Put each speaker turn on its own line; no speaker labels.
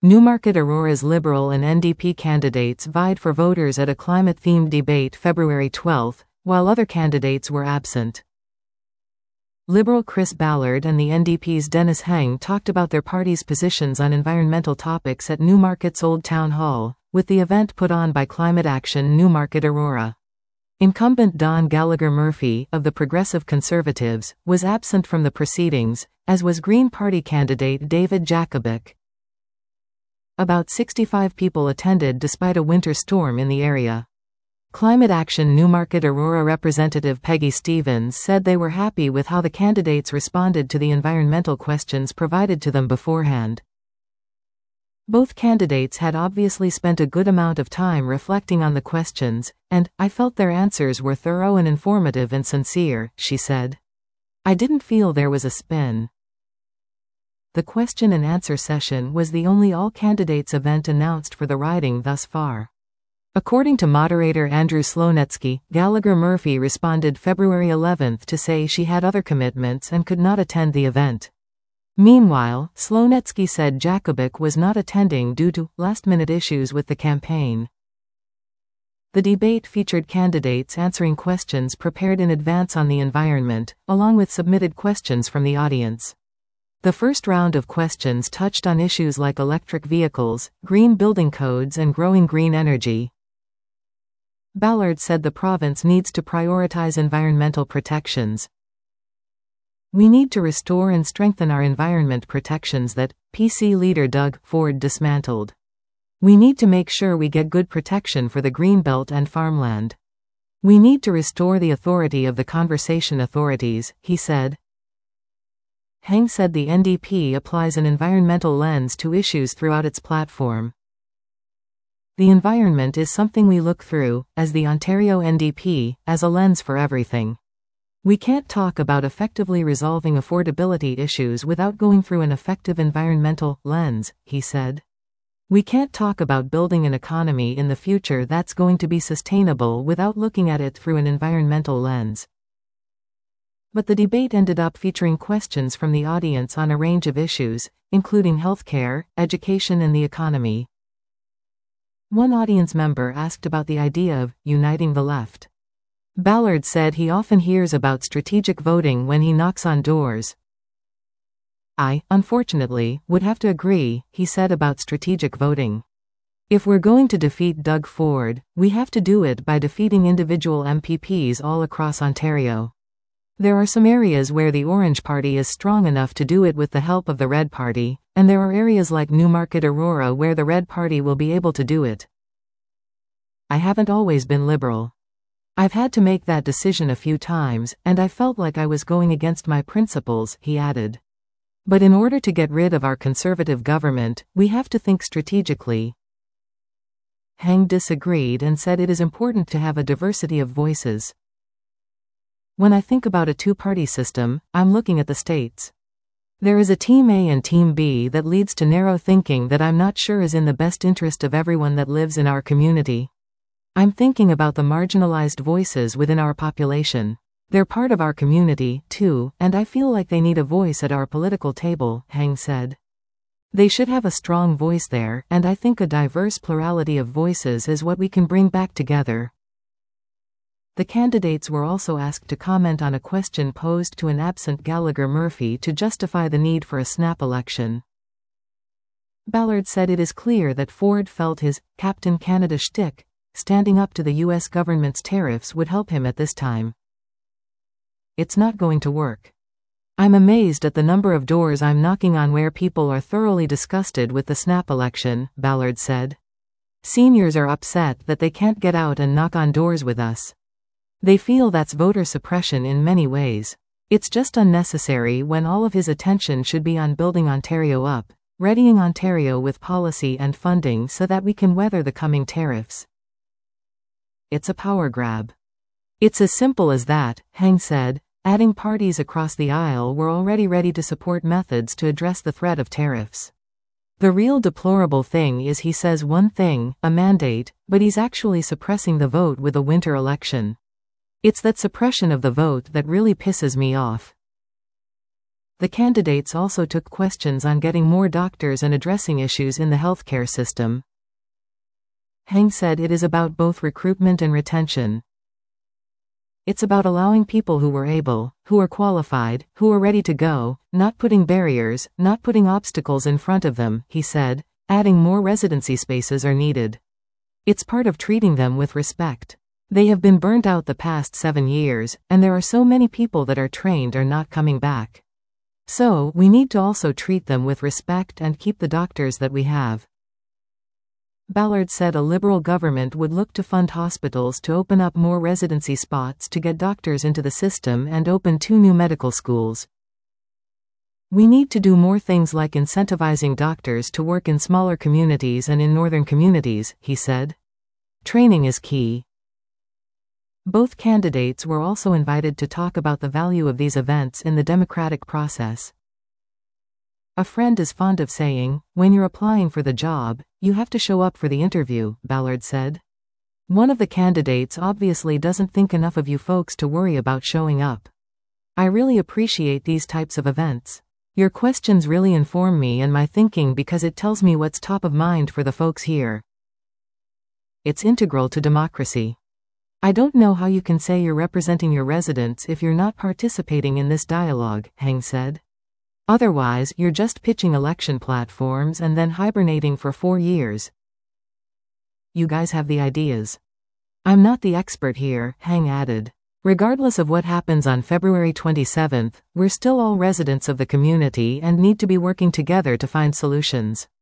Newmarket Aurora's Liberal and NDP candidates vied for voters at a climate-themed debate February 12, while other candidates were absent. Liberal Chris Ballard and the NDP's Dennis Heng talked about their party's positions on environmental topics at Newmarket's Old Town Hall, with the event put on by Climate Action Newmarket Aurora. Incumbent Don Gallagher Murphy, of the Progressive Conservatives, was absent from the proceedings, as was Green Party candidate David Jakubik. About 65 people attended despite a winter storm in the area. Climate Action Newmarket Aurora representative Peggy Stevens said they were happy with how the candidates responded to the environmental questions provided to them beforehand. Both candidates had obviously spent a good amount of time reflecting on the questions, and I felt their answers were thorough and informative and sincere, she said. I didn't feel there was a spin. The question and answer session was the only all-candidates event announced for the riding thus far. According to moderator Andrew Slonetsky, Gallagher Murphy responded February 11 to say she had other commitments and could not attend the event. Meanwhile, Slonetsky said Jakubik was not attending due to last-minute issues with the campaign. The debate featured candidates answering questions prepared in advance on the environment, along with submitted questions from the audience. The first round of questions touched on issues like electric vehicles, green building codes and growing green energy. Ballard said the province needs to prioritize environmental protections. We need to restore and strengthen our environment protections that PC leader Doug Ford dismantled. We need to make sure we get good protection for the Greenbelt and farmland. We need to restore the authority of the conservation authorities, he said. Heng said the NDP applies an environmental lens to issues throughout its platform. The environment is something we look through, as the Ontario NDP, as a lens for everything. We can't talk about effectively resolving affordability issues without going through an effective environmental lens, he said. We can't talk about building an economy in the future that's going to be sustainable without looking at it through an environmental lens. But the debate ended up featuring questions from the audience on a range of issues, including healthcare, education and the economy. One audience member asked about the idea of uniting the left. Ballard said he often hears about strategic voting when he knocks on doors. I, unfortunately, would have to agree, he said about strategic voting. If we're going to defeat Doug Ford, we have to do it by defeating individual MPPs all across Ontario. There are some areas where the Orange Party is strong enough to do it with the help of the Red Party, and there are areas like Newmarket Aurora where the Red Party will be able to do it. I haven't always been Liberal. I've had to make that decision a few times, and I felt like I was going against my principles, he added. But in order to get rid of our Conservative government, we have to think strategically. Heng disagreed and said it is important to have a diversity of voices. When I think about a two-party system, I'm looking at the states. There is a Team A and Team B that leads to narrow thinking that I'm not sure is in the best interest of everyone that lives in our community. I'm thinking about the marginalized voices within our population. They're part of our community, too, and I feel like they need a voice at our political table, Heng said. They should have a strong voice there, and I think a diverse plurality of voices is what we can bring back together. The candidates were also asked to comment on a question posed to an absent Gallagher Murphy to justify the need for a snap election. Ballard said it is clear that Ford felt his Captain Canada shtick, standing up to the U.S. government's tariffs, would help him at this time. It's not going to work. I'm amazed at the number of doors I'm knocking on where people are thoroughly disgusted with the snap election, Ballard said. Seniors are upset that they can't get out and knock on doors with us. They feel that's voter suppression in many ways. It's just unnecessary when all of his attention should be on building Ontario up, readying Ontario with policy and funding so that we can weather the coming tariffs. It's a power grab. It's as simple as that, Heng said, adding parties across the aisle were already ready to support methods to address the threat of tariffs. The real deplorable thing is he says one thing, a mandate, but he's actually suppressing the vote with a winter election. It's that suppression of the vote that really pisses me off. The candidates also took questions on getting more doctors and addressing issues in the healthcare system. Heng said it is about both recruitment and retention. It's about allowing people who were able, who are qualified, who are ready to go, not putting barriers, not putting obstacles in front of them, he said, adding more residency spaces are needed. It's part of treating them with respect. They have been burnt out the past 7 years, and there are so many people that are trained are not coming back. So, we need to also treat them with respect and keep the doctors that we have. Ballard said a Liberal government would look to fund hospitals to open up more residency spots to get doctors into the system and open 2 new medical schools. We need to do more things like incentivizing doctors to work in smaller communities and in northern communities, he said. Training is key. Both candidates were also invited to talk about the value of these events in the democratic process. A friend is fond of saying, when you're applying for the job, you have to show up for the interview, Ballard said. One of the candidates obviously doesn't think enough of you folks to worry about showing up. I really appreciate these types of events. Your questions really inform me and my thinking because it tells me what's top of mind for the folks here. It's integral to democracy. I don't know how you can say you're representing your residents if you're not participating in this dialogue, Heng said. Otherwise, you're just pitching election platforms and then hibernating for 4 years. You guys have the ideas. I'm not the expert here, Heng added. Regardless of what happens on February 27th, we're still all residents of the community and need to be working together to find solutions.